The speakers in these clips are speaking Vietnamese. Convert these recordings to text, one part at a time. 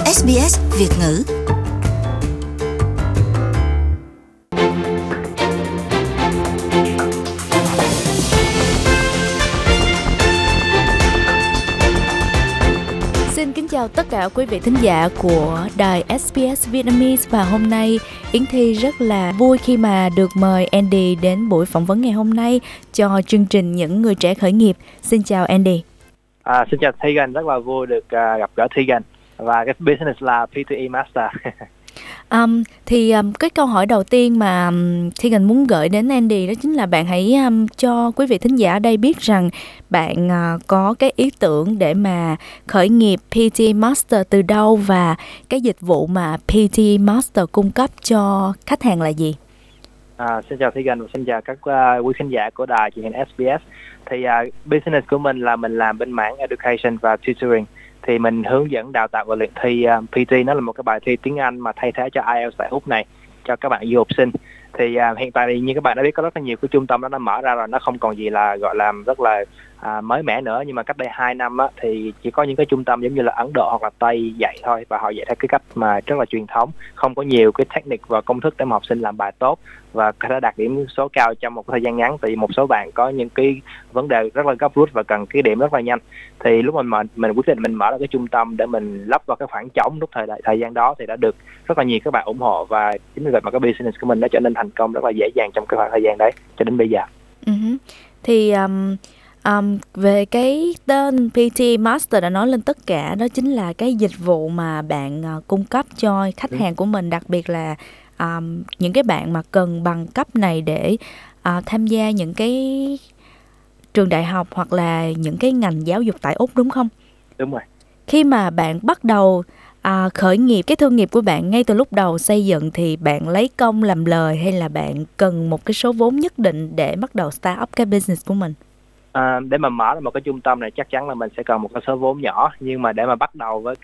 SBS Việt ngữ. Xin kính chào tất cả quý vị thính giả của đài SBS Vietnamese, và hôm nay Yến Thi rất là vui khi mà được mời Andy đến buổi phỏng vấn ngày hôm nay cho chương trình Những Người Trẻ Khởi Nghiệp. Xin chào Andy. Xin chào Tegan, rất là vui được gặp gỡ Tegan, và cái business là PTE Master. Cái câu hỏi đầu tiên mà Tegan muốn gửi đến Andy đó chính là bạn hãy cho quý vị thính giả ở đây biết rằng bạn có cái ý tưởng để mà khởi nghiệp PTE Master từ đâu, và cái dịch vụ mà PTE Master cung cấp cho khách hàng là gì? Xin chào Tegan và xin chào các quý khán giả của đài truyền hình SBS. Thì business của mình là mình làm bên mảng education và tutoring. Thì mình hướng dẫn đào tạo và luyện thi PT. Nó là một cái bài thi tiếng Anh mà thay thế cho IELTS tại Úc này cho các bạn du học sinh. Thì hiện tại thì như các bạn đã biết, có rất là nhiều cái trung tâm đó nó mở ra rồi, nó không còn gì là gọi là rất là mới mẻ nữa. Nhưng mà cách đây 2 năm á, thì chỉ có những cái trung tâm giống như là Ấn Độ hoặc là Tây dạy thôi, và họ dạy theo cái cách mà rất là truyền thống, không có nhiều cái technique và công thức để mà học sinh làm bài tốt và có thể đạt điểm số cao trong một thời gian ngắn. Thì một số bạn có những cái vấn đề rất là gấp rút và cần cái điểm rất là nhanh. Thì lúc mình quyết định mình mở ra cái trung tâm để mình lấp vào cái khoảng trống lúc thời gian đó, thì đã được rất là nhiều các bạn ủng hộ, và chính vì vậy mà cái business của mình nó trở nên thành công rất là dễ dàng trong cái khoảng thời gian đấy cho đến bây giờ. Thì về cái tên PT Master đã nói lên tất cả, đó chính là cái dịch vụ mà bạn cung cấp cho khách hàng của mình, đặc biệt là những cái bạn mà cần bằng cấp này để tham gia những cái trường đại học hoặc là những cái ngành giáo dục tại Úc, đúng không? Đúng rồi. Khi mà bạn bắt đầu khởi nghiệp, cái thương nghiệp của bạn ngay từ lúc đầu xây dựng, thì bạn lấy công làm lời hay là bạn cần một cái số vốn nhất định để bắt đầu start up cái business của mình? Để mà mở ra một cái trung tâm này chắc chắn là mình sẽ cần một cái số vốn nhỏ, nhưng mà để mà bắt đầu với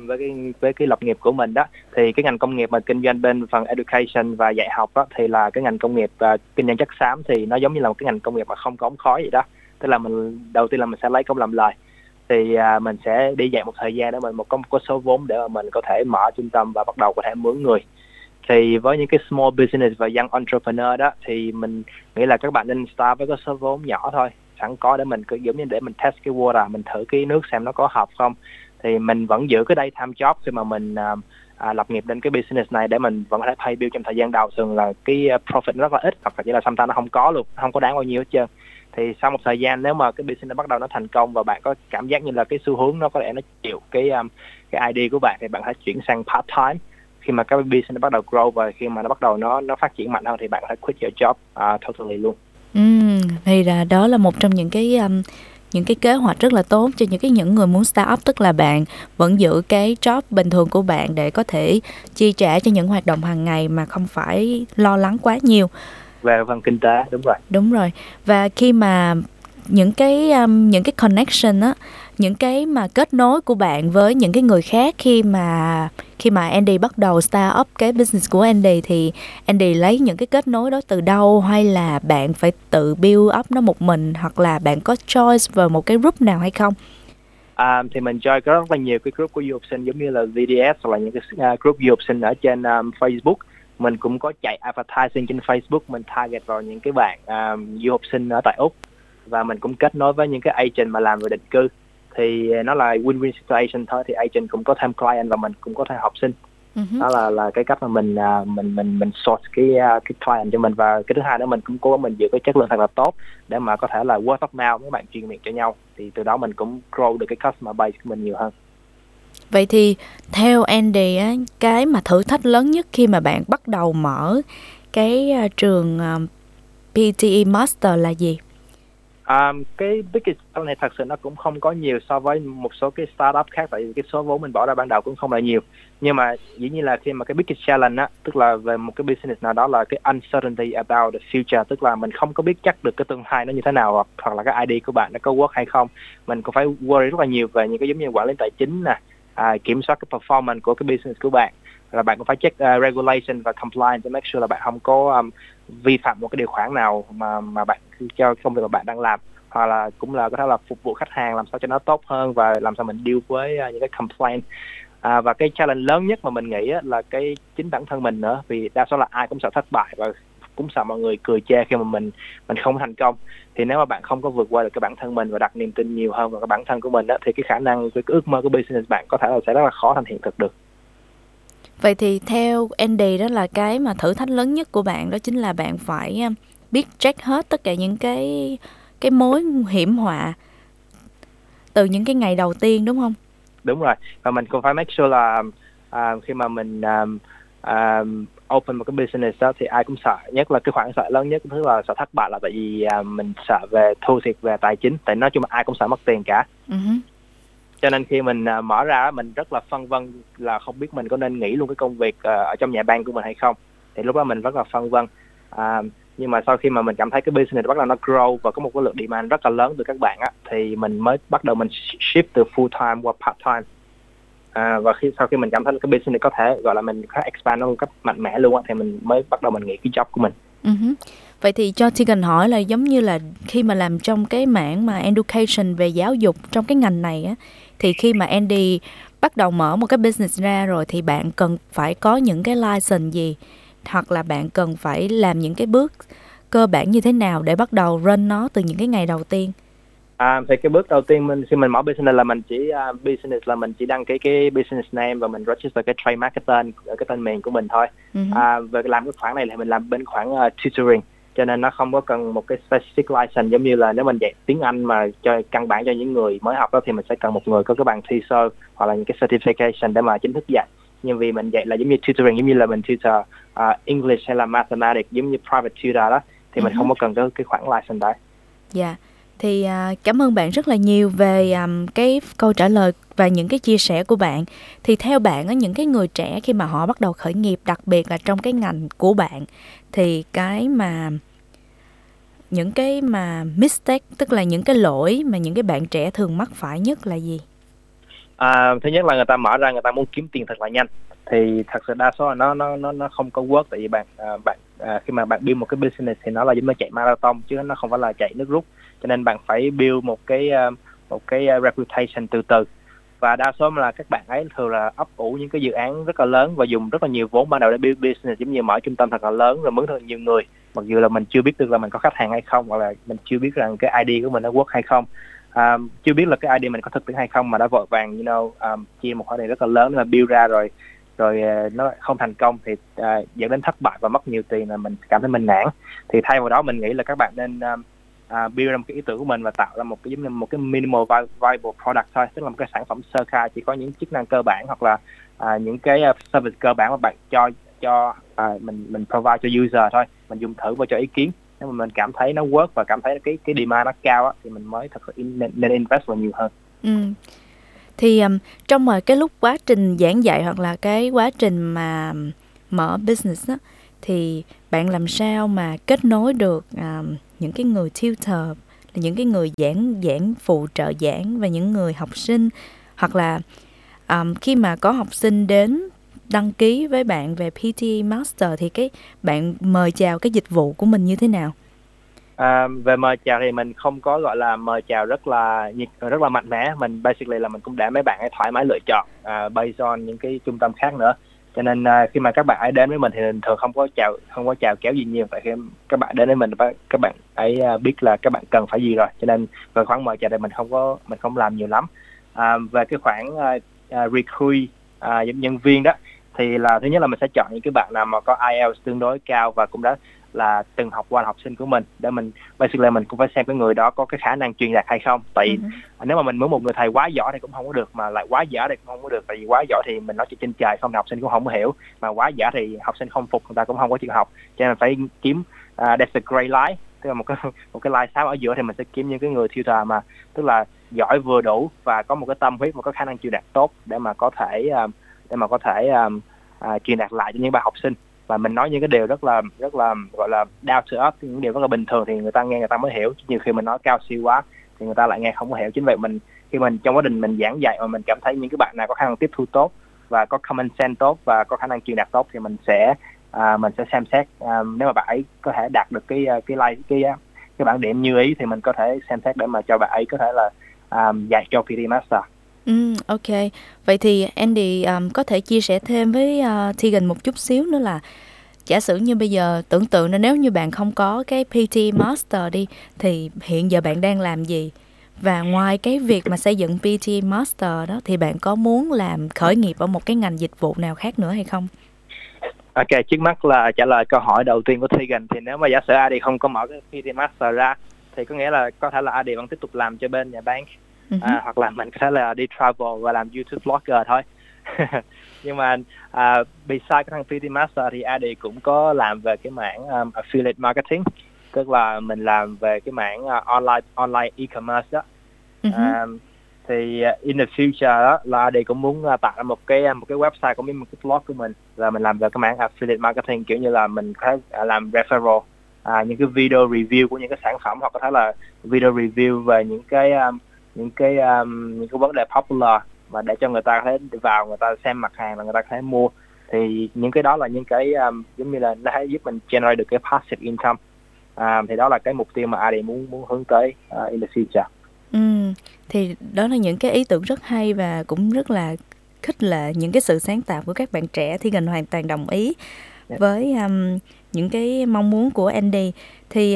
cái lập nghiệp của mình đó, thì cái ngành công nghiệp mà kinh doanh bên phần education và dạy học đó, thì là cái ngành công nghiệp kinh doanh chất xám, thì nó giống như là một cái ngành công nghiệp mà không có ống khói vậy đó. Tức là mình đầu tiên là mình sẽ lấy công làm lời, thì mình sẽ đi dạy một thời gian để mình có một cái số vốn để mà mình có thể mở trung tâm và bắt đầu có thể mướn người. Thì với những cái small business và young entrepreneur đó, thì mình nghĩ là các bạn nên start với cái số vốn nhỏ thôi, sẵn có, để mình giống như để mình test cái water, mình thử cái nước xem nó có hợp không. Thì mình vẫn giữ cái daytime job khi mà mình lập nghiệp lên cái business này, để mình vẫn có thể pay bill trong thời gian đầu. Thường là cái profit rất là ít, hoặc là chỉ là sometimes nó không có luôn, không có đáng bao nhiêu hết trơn. Thì sau một thời gian, nếu mà cái business nó bắt đầu nó thành công và bạn có cảm giác như là cái xu hướng nó có thể nó chịu cái idea của bạn, thì bạn hãy chuyển sang part time. Khi mà cái business nó bắt đầu grow và khi mà nó bắt đầu nó phát triển mạnh hơn, thì bạn có thể quit your job totally luôn. Thì là đó là một trong những cái kế hoạch rất là tốt cho những người muốn start up, tức là bạn vẫn giữ cái job bình thường của bạn để có thể chi trả cho những hoạt động hàng ngày mà không phải lo lắng quá nhiều về phần kinh tế. Đúng rồi. Và khi mà những cái connection á, những cái mà kết nối của bạn với những cái người khác, khi mà Andy bắt đầu start up cái business của Andy, thì Andy lấy những cái kết nối đó từ đâu, hay là bạn phải tự build up nó một mình, hoặc là bạn có choice vào một cái group nào hay không? Thì mình join có rất là nhiều cái group của du học sinh, giống như là VDS hoặc là những cái group du học sinh ở trên Facebook. Mình cũng có chạy advertising trên Facebook, mình target vào những cái bạn du học sinh ở tại Úc, và mình cũng kết nối với những cái agent mà làm về định cư. Thì nó là win-win situation thôi, thì agent cũng có thêm client và mình cũng có thêm học sinh. Đó là cái cách mà mình source cái client cho mình. Và cái thứ hai nữa, mình cũng cố gắng mình giữ cái chất lượng thật là tốt để mà có thể là word of mouth, các bạn truyền miệng cho nhau, thì từ đó mình cũng grow được cái customer base của mình nhiều hơn. Vậy thì theo Andy á, cái mà thử thách lớn nhất khi mà bạn bắt đầu mở cái trường PTE Master là gì? Cái biggest challenge này thật sự nó cũng không có nhiều so với một số cái startup khác, tại vì cái số vốn mình bỏ ra ban đầu cũng không là nhiều. Nhưng mà dĩ nhiên là khi mà cái biggest challenge á, tức là về một cái business nào đó, là cái uncertainty about the future, tức là mình không có biết chắc được cái tương lai nó như thế nào, hoặc là cái idea của bạn nó có work hay không. Mình cũng phải worry rất là nhiều về những cái giống như quản lý tài chính nè, kiểm soát cái performance của cái business của bạn, là bạn cũng phải check regulation và compliance để make sure là bạn không có vi phạm một cái điều khoản nào mà bạn cho công việc mà bạn đang làm, hoặc là cũng là có thể là phục vụ khách hàng làm sao cho nó tốt hơn, và làm sao mình deal với những cái complaint Và cái challenge lớn nhất mà mình nghĩ á, là cái chính bản thân mình nữa, vì đa số là ai cũng sợ thất bại và cũng sợ mọi người cười chê khi mà mình không thành công. Thì nếu mà bạn không có vượt qua được cái bản thân mình và đặt niềm tin nhiều hơn vào cái bản thân của mình á, thì cái khả năng, cái ước mơ của business bạn có thể là sẽ rất là khó thành hiện thực được. Vậy thì theo Andy, đó là cái mà thử thách lớn nhất của bạn đó chính là bạn phải biết check hết tất cả những cái mối hiểm họa từ những cái ngày đầu tiên, đúng không? Đúng rồi, và mình cũng phải make sure là khi mà mình open một cái business đó thì ai cũng sợ, nhất là cái khoản sợ lớn nhất thứ là sợ thất bại, là tại vì mình sợ về thua thiệt về tài chính, tại nói chung là ai cũng sợ mất tiền cả. Cho nên khi mình mở ra mình rất là phân vân là không biết mình có nên nghỉ luôn cái công việc ở trong nhà bang của mình hay không. Thì lúc đó mình rất là phân vân. Nhưng mà sau khi mà mình cảm thấy cái business bắt đầu nó grow và có một cái lượng demand rất là lớn từ các bạn á, thì mình mới bắt đầu mình shift từ full time qua part time. Và sau khi mình cảm thấy cái business có thể gọi là mình có expand nó một cách mạnh mẽ luôn á, thì mình mới bắt đầu mình nghỉ cái job của mình. Vậy thì cho Tegan hỏi là giống như là khi mà làm trong cái mảng mà education về giáo dục trong cái ngành này á, thì khi mà Andy bắt đầu mở một cái business ra rồi thì bạn cần phải có những cái license gì, hoặc là bạn cần phải làm những cái bước cơ bản như thế nào để bắt đầu run nó từ những cái ngày đầu tiên? Thì cái bước đầu tiên khi mình mở business là mình chỉ đăng ký cái business name và mình register cái trademark, cái tên miền của mình thôi. Về làm cái khoản này thì mình làm bên khoản tutoring, cho nên nó không có cần một cái specific license. Giống như là nếu mình dạy tiếng Anh mà cho căn bản cho những người mới học đó, thì mình sẽ cần một người có cái bằng TESOL hoặc là những cái certification để mà chính thức dạy. Nhưng vì mình dạy là giống như tutoring, giống như là mình tutor English hay là mathematics, giống như private tutor đó, thì mình không có cần cái khoản license đấy. Dạ. Thì cảm ơn bạn rất là nhiều về cái câu trả lời và những cái chia sẻ của bạn. Thì theo bạn á, những cái người trẻ khi mà họ bắt đầu khởi nghiệp, đặc biệt là trong cái ngành của bạn, thì những cái mà mistake, tức là những cái lỗi mà những cái bạn trẻ thường mắc phải nhất là gì? Thứ nhất là người ta mở ra, người ta muốn kiếm tiền thật là nhanh, thì thật sự đa số là nó không có work. Tại vì khi mà bạn build một cái business thì nó là giống như chạy marathon chứ nó không phải là chạy nước rút. Cho nên bạn phải build một cái reputation từ từ. Và đa số là các bạn ấy thường là ấp ủ những cái dự án rất là lớn và dùng rất là nhiều vốn ban đầu để build business, giống như mở trung tâm thật là lớn rồi mướn thật nhiều người, mặc dù là mình chưa biết được là mình có khách hàng hay không, hoặc là mình chưa biết rằng cái idea của mình nó work hay không, chưa biết là cái idea mình có thực tiễn hay không, mà đã vội vàng chia một khoản tiền rất là lớn để mà build ra rồi nó không thành công thì dẫn đến thất bại và mất nhiều tiền, là mình cảm thấy mình nản. Thì thay vào đó mình nghĩ là các bạn nên build ra một cái ý tưởng của mình và tạo ra một cái minimal viable product thôi, tức là một cái sản phẩm sơ khai chỉ có những chức năng cơ bản hoặc là những cái service cơ bản mà bạn cho mình provide cho user thôi, mình dùng thử và cho ý kiến. Nếu mà mình cảm thấy nó work và cảm thấy cái demand nó cao á, thì mình mới thật sự nên invest vào nhiều hơn. Thì trong cái lúc quá trình giảng dạy hoặc là cái quá trình mà mở business á, thì bạn làm sao mà kết nối được những cái người tutor, là những cái người giảng phụ trợ giảng, và những người học sinh, hoặc là khi mà có học sinh đến đăng ký với bạn về PT Master thì bạn mời chào cái dịch vụ của mình như thế nào? Về mời chào thì mình không có gọi là mời chào rất là mạnh mẽ. Mình basically là mình cũng để mấy bạn ấy thoải mái lựa chọn based on những cái trung tâm khác nữa. Cho nên khi mà các bạn ấy đến với mình thì mình thường không có chào kéo gì nhiều, tại khi các bạn đến với mình các bạn ấy biết là các bạn cần phải gì rồi. Cho nên về khoản mời chào thì mình không làm nhiều lắm. Về cái khoản recruit nhân viên đó, thì là thứ nhất là mình sẽ chọn những cái bạn nào mà có IELTS tương đối cao và cũng đã là từng học qua học sinh của mình, để mình basically mình cũng phải xem cái người đó có cái khả năng truyền đạt hay không. Tại nếu mà mình muốn một người thầy quá giỏi thì cũng không có được, mà lại quá dở thì cũng không có được. Tại vì quá giỏi thì mình nói chuyện trên trời không thì học sinh cũng không có hiểu, mà quá dở thì học sinh không phục, người ta cũng không có chịu học. Cho nên phải kiếm there's a gray line, tức là một cái line xám ở giữa, thì mình sẽ kiếm những cái người tutor mà tức là giỏi vừa đủ và có một cái tâm huyết, một cái khả năng truyền đạt tốt để mà có thể truyền đạt lại cho những bạn học sinh. Và mình nói những cái điều rất là gọi là down to earth, những điều rất là bình thường thì người ta nghe người ta mới hiểu. Chứ nhiều khi mình nói cao siêu quá thì người ta lại nghe không có hiểu. Chính vậy khi mình trong quá trình mình giảng dạy mà mình cảm thấy những cái bạn nào có khả năng tiếp thu tốt và có common sense tốt và có khả năng truyền đạt tốt thì mình sẽ xem xét, nếu mà bạn ấy có thể đạt được cái bảng điểm như ý thì mình có thể xem xét để mà cho bạn ấy có thể là dạy cho PT Master. Ok. Vậy thì Andy có thể chia sẻ thêm với Tegan một chút xíu nữa là giả sử như bây giờ tưởng tượng là nếu như bạn không có cái PT Master đi thì hiện giờ bạn đang làm gì? Và ngoài cái việc mà xây dựng PT Master đó thì bạn có muốn làm khởi nghiệp ở một cái ngành dịch vụ nào khác nữa hay không? Ok, trước mắt là trả lời câu hỏi đầu tiên của Tegan, thì nếu mà giả sử Adi không có mở cái PT Master ra thì có nghĩa là có thể là Adi vẫn tiếp tục làm cho bên nhà bán, hoặc là mình có thể là đi travel và làm YouTube blogger thôi. Nhưng mà beside cái thằng PT Master thì Adi cũng có làm về cái mảng affiliate marketing, tức là mình làm về cái mảng online e-commerce đó. Thì in the future đó là Adi cũng muốn tạo ra một cái website cũng như một cái blog của mình, là mình làm về cái mảng affiliate marketing, kiểu như là mình có làm referral, những cái video review của những cái sản phẩm, hoặc có thể là video review về những cái vấn đề popular mà để cho người ta có thể vào, người ta xem mặt hàng và người ta có thể mua. Thì những cái đó là những cái giống như là nó sẽ giúp mình generate được cái passive income. Thì đó là cái mục tiêu mà Adi muốn hướng tới in the future. Thì đó là những cái ý tưởng rất hay và cũng rất là khích lệ những cái sự sáng tạo của các bạn trẻ. Thì mình hoàn toàn đồng ý với những cái mong muốn của Andy. Thì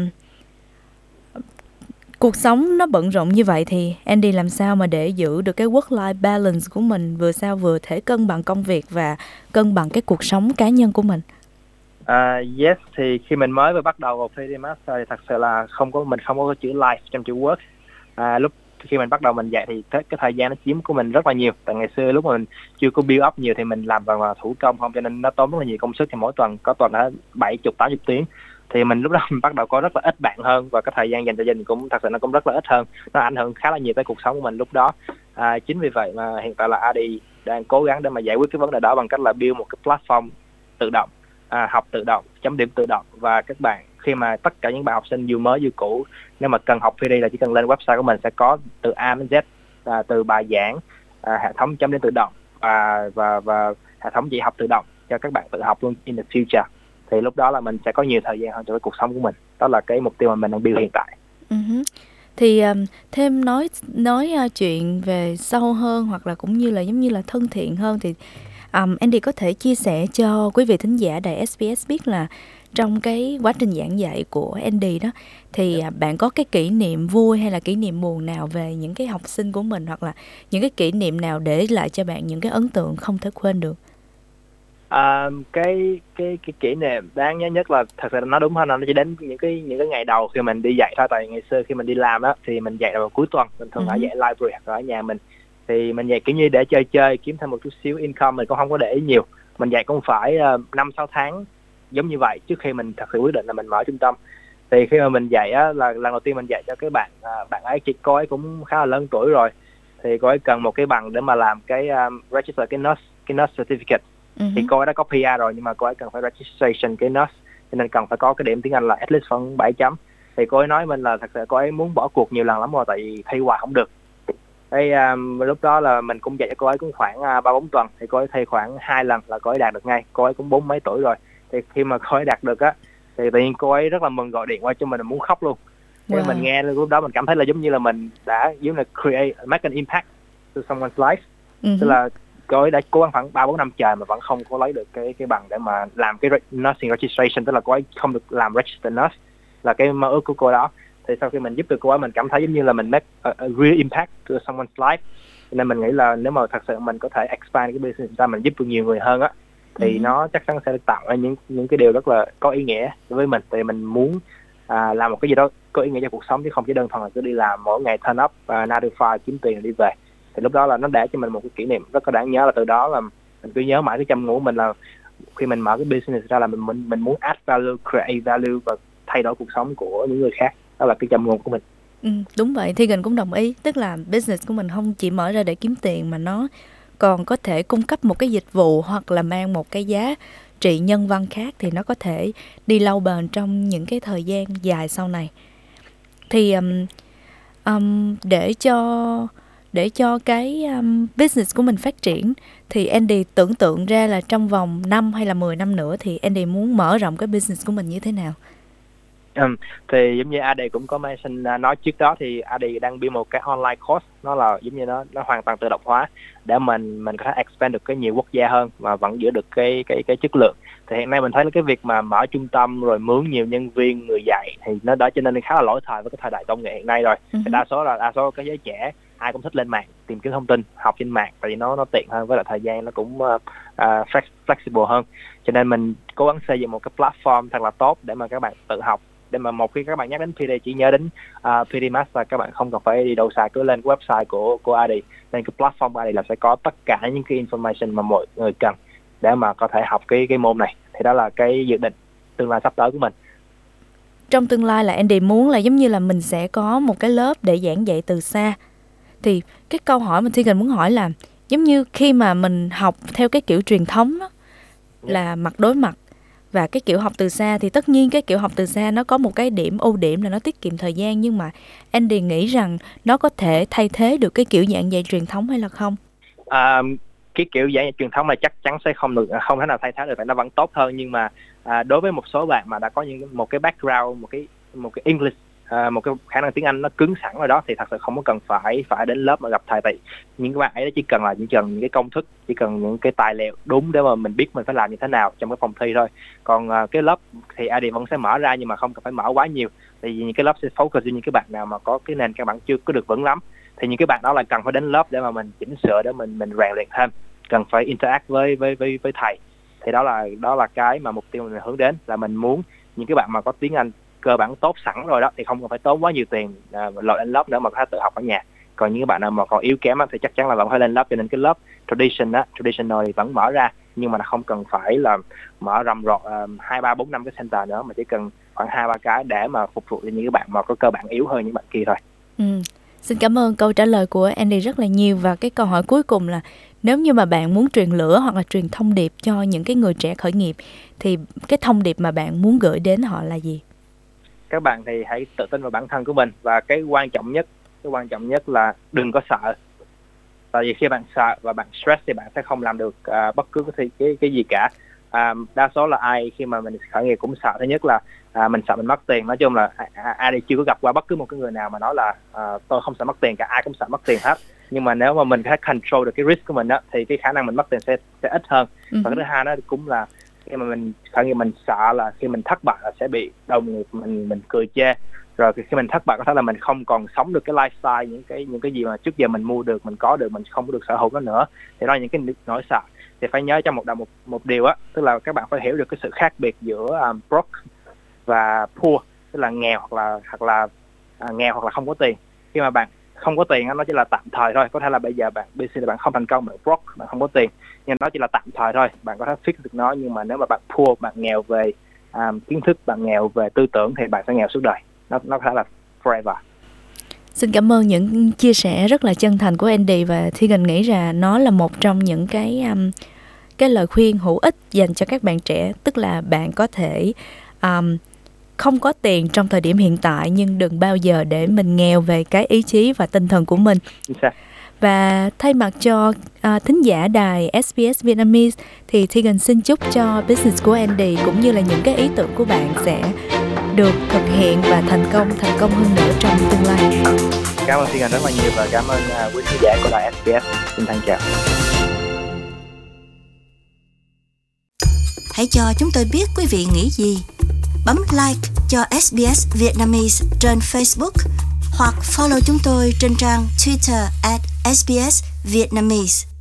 cuộc sống nó bận rộn như vậy thì Andy làm sao mà để giữ được cái work-life balance của mình, vừa thể cân bằng công việc và cân bằng cái cuộc sống cá nhân của mình? Yes, thì khi mình mới vừa bắt đầu vào PT Master thì thật sự là mình không có chữ life trong chữ work. Lúc khi mình bắt đầu mình dạy thì cái thời gian nó chiếm của mình rất là nhiều. Tại ngày xưa lúc mà mình chưa có build up nhiều thì mình làm bằng thủ công không, cho nên nó tốn rất là nhiều công sức. Thì mỗi tuần có tuần đã 70-80 tiếng. Thì mình lúc đó mình bắt đầu có rất là ít bạn hơn, và cái thời gian dành cho gia đình cũng thật sự nó cũng rất là ít hơn. Nó ảnh hưởng khá là nhiều tới cuộc sống của mình lúc đó. Chính vì vậy mà hiện tại là Adi đang cố gắng để mà giải quyết cái vấn đề đó bằng cách là build một cái platform tự động, học tự động, chấm điểm tự động. Và các bạn khi mà tất cả những bạn học sinh dù mới dù cũ, nếu mà cần học PT là chỉ cần lên website của mình sẽ có từ A đến Z, từ bài giảng, hệ thống chấm điểm tự động và hệ thống dạy học tự động cho các bạn tự học luôn in the future. Thì lúc đó là mình sẽ có nhiều thời gian hơn cho cái cuộc sống của mình. Đó là cái mục tiêu mà mình đang build hiện tại. Thì thêm nói chuyện về sâu hơn, hoặc là cũng như là giống như là thân thiện hơn, thì Andy có thể chia sẻ cho quý vị thính giả đài SBS biết là trong cái quá trình giảng dạy của Andy đó thì bạn có cái kỷ niệm vui hay là kỷ niệm buồn nào về những cái học sinh của mình, hoặc là những cái kỷ niệm nào để lại cho bạn những cái ấn tượng không thể quên được? Cái kỷ niệm đáng nhớ nhất là thật sự nó đúng hơn là nó chỉ đến những cái ngày đầu khi mình đi dạy thôi. Tại ngày xưa khi mình đi làm á thì mình dạy vào cuối tuần, mình thường ở dạy library hoặc ở nhà mình, thì mình dạy kiểu như để chơi kiếm thêm một chút xíu income, mình cũng không có để ý nhiều. Mình dạy cũng phải 5-6 tháng giống như vậy trước khi mình thật sự quyết định là mình mở trung tâm. Thì khi mà mình dạy á, là lần đầu tiên mình dạy cho cái bạn ấy, cô ấy cũng khá là lớn tuổi rồi, thì cô ấy cần một cái bằng để mà làm cái register cái nurse certificate. Thì cô ấy đã có PR rồi nhưng mà cô ấy cần phải registration cái nurse, cho nên cần phải có cái điểm tiếng Anh là at least khoảng 7 chấm. Thì cô ấy nói mình là thật sự cô ấy muốn bỏ cuộc nhiều lần lắm rồi, tại vì thi hoài không được. Thì lúc đó là mình cũng dạy cho cô ấy cũng khoảng 3-4 tuần, thì cô ấy thi khoảng 2 lần là cô ấy đạt được ngay. Cô ấy cũng 40 mấy tuổi rồi. Thì khi mà cô ấy đạt được á thì tự nhiên cô ấy rất là mừng, gọi điện qua cho mình, muốn khóc luôn. Thì mình nghe lúc đó mình cảm thấy là giống như là mình đã giống là make an impact to someone's life. Tức là cô ấy đã cố gắng khoảng 3-4 năm trời mà vẫn không có lấy được cái bằng để mà làm cái nursing registration, tức là cô ấy không được làm registered nurse, là cái mơ ước của cô đó. Thì sau khi mình giúp được cô ấy, mình cảm thấy giống như là mình make a real impact to someone's life. Nên mình nghĩ là nếu mà thật sự mình có thể expand cái business ra, mình giúp được nhiều người hơn á, thì nó chắc chắn sẽ tạo ra những cái điều rất là có ý nghĩa đối với mình. Thì mình muốn làm một cái gì đó có ý nghĩa cho cuộc sống, chứ không chỉ đơn thuần là cứ đi làm mỗi ngày turn up 9 to 5 kiếm tiền rồi đi về. Thì lúc đó là nó để cho mình một cái kỷ niệm rất là đáng nhớ, là từ đó là mình cứ nhớ mãi cái châm ngôn của mình là khi mình mở cái business ra là mình muốn add value, create value và thay đổi cuộc sống của những người khác. Đó là cái châm ngôn của mình. Đúng vậy, Thiên cũng đồng ý. Tức là business của mình không chỉ mở ra để kiếm tiền, mà nó còn có thể cung cấp một cái dịch vụ hoặc là mang một cái giá trị nhân văn khác, thì nó có thể đi lâu bền trong những cái thời gian dài sau này. Thì để cho cái business của mình phát triển thì Andy tưởng tượng ra là trong vòng 5 hay là 10 năm nữa thì Andy muốn mở rộng cái business của mình như thế nào? Thì giống như Adi cũng có mention nói trước đó, thì Adi đang build một cái online course, nó là giống như nó hoàn toàn tự động hóa để mình có thể expand được cái nhiều quốc gia hơn và vẫn giữ được cái chất lượng. Thì hiện nay mình thấy là cái việc mà mở trung tâm rồi mướn nhiều nhân viên, người dạy thì nó đó, cho nên khá là lỗi thời với cái thời đại công nghệ hiện nay rồi. Thì đa số cái giới trẻ ai cũng thích lên mạng tìm kiếm thông tin, học trên mạng, tại vì nó tiện hơn, với lại thời gian nó cũng flexible hơn. Cho nên mình cố gắng xây dựng một cái platform thật là tốt để mà các bạn tự học, để mà một khi các bạn nhắc đến PD chỉ nhớ đến PD Master, các bạn không cần phải đi đâu xa, cứ lên cái website của Adi, lên cái platform của Adi là sẽ có tất cả những cái information mà mọi người cần để mà có thể học cái môn này. Thì đó là cái dự định tương lai sắp tới của mình. Trong tương lai là Andy muốn là giống như là mình sẽ có một cái lớp để giảng dạy từ xa. Thì cái câu hỏi mà Tegan muốn hỏi là giống như khi mà mình học theo cái kiểu truyền thống đó, là mặt đối mặt, và cái kiểu học từ xa thì tất nhiên cái kiểu học từ xa nó có một cái ưu điểm là nó tiết kiệm thời gian, nhưng mà Andy nghĩ rằng nó có thể thay thế được cái kiểu giảng dạy truyền thống hay là không? Cái kiểu giảng dạy truyền thống này chắc chắn sẽ không thể nào thay thế được, tại nó vẫn tốt hơn. Nhưng mà đối với một số bạn mà đã có một cái background, một cái English, một cái khả năng tiếng Anh nó cứng sẵn rồi đó, thì thật sự không có cần phải đến lớp mà gặp thầy. Tại những các bạn ấy chỉ cần những cái công thức, chỉ cần những cái tài liệu đúng để mà mình biết mình phải làm như thế nào trong cái phòng thi thôi. Còn cái lớp thì Adi vẫn sẽ mở ra, nhưng mà không cần phải mở quá nhiều, tại vì những cái lớp sẽ focus cho những cái bạn nào mà có cái nền căn bản chưa có được vững lắm. Thì những cái bạn đó là cần phải đến lớp để mà mình chỉnh sửa, để mình rèn luyện thêm, cần phải interact với thầy. Thì đó là cái mà mục tiêu mình hướng đến, là mình muốn những cái bạn mà có tiếng Anh cơ bản tốt sẵn rồi đó thì không cần phải tốn quá nhiều tiền lội lên lớp nữa mà có thể tự học ở nhà. Còn những cái bạn nào mà còn yếu kém thì chắc chắn là vẫn phải lên lớp. Cho nên cái lớp traditional thì vẫn mở ra, nhưng mà nó không cần phải là mở rầm rộ 2, 3, 4, 5 cái center nữa, mà chỉ cần khoảng 2, 3 cái để mà phục vụ cho những cái bạn mà có cơ bản yếu hơn những bạn kia thôi. Xin cảm ơn câu trả lời của Andy rất là nhiều. Và cái câu hỏi cuối cùng là nếu như mà bạn muốn truyền lửa hoặc là truyền thông điệp cho những cái người trẻ khởi nghiệp, thì cái thông điệp mà bạn muốn gửi đến họ là gì? Các bạn thì hãy tự tin vào bản thân của mình, và cái quan trọng nhất là đừng có sợ. Tại vì khi bạn sợ và bạn stress thì bạn sẽ không làm được bất cứ cái gì cả. Đa số là ai khi mà mình khởi nghiệp cũng sợ. Thứ nhất là mình sợ mình mất tiền. Nói chung là ai chưa có gặp qua bất cứ một cái người nào mà nói là tôi không sợ mất tiền cả, ai cũng sợ mất tiền hết. Nhưng mà nếu mà mình có thể control được cái risk của mình đó, thì cái khả năng mình mất tiền sẽ ít hơn. Và cái thứ hai đó cũng là khi mà mình khởi nghiệp, mình sợ là khi mình thất bại là sẽ bị đồng nghiệp mình cười chê. Rồi khi mình thất bại có thể là mình không còn sống được cái lifestyle, những cái gì mà trước giờ mình mua được, mình có được, mình không có được sở hữu nó nữa. Thì đó là những cái nỗi sợ. Thì phải nhớ trong một điều á, tức là các bạn phải hiểu được cái sự khác biệt giữa broke và poor, tức là nghèo hoặc là nghèo hoặc là không có tiền. Khi mà bạn không có tiền nó chỉ là tạm thời thôi. Có thể là bây giờ bạn không thành công, bạn broke, bạn không có tiền, nhưng đó chỉ là tạm thời thôi, bạn có thể fix được nó. Nhưng mà nếu mà bạn poor, bạn nghèo về kiến thức, bạn nghèo về tư tưởng, thì bạn sẽ nghèo suốt đời. Nó có thể là forever. Xin cảm ơn những chia sẻ rất là chân thành của Andy, và Tegan nghĩ rằng nó là một trong những cái lời khuyên hữu ích dành cho các bạn trẻ. Tức là bạn có thể không có tiền trong thời điểm hiện tại, nhưng đừng bao giờ để mình nghèo về cái ý chí và tinh thần của mình. Và thay mặt cho thính giả đài SBS Vietnamese thì Tegan xin chúc cho business của Andy cũng như là những cái ý tưởng của bạn sẽ được thực hiện và thành công hơn nữa trong tương lai. Cảm ơn Tegan rất là nhiều, và cảm ơn quý khán giả của đài SBS. Xin thân chào. Hãy cho chúng tôi biết quý vị nghĩ gì. Bấm like cho SBS Vietnamese trên Facebook hoặc follow chúng tôi trên trang Twitter @SBS Vietnamese.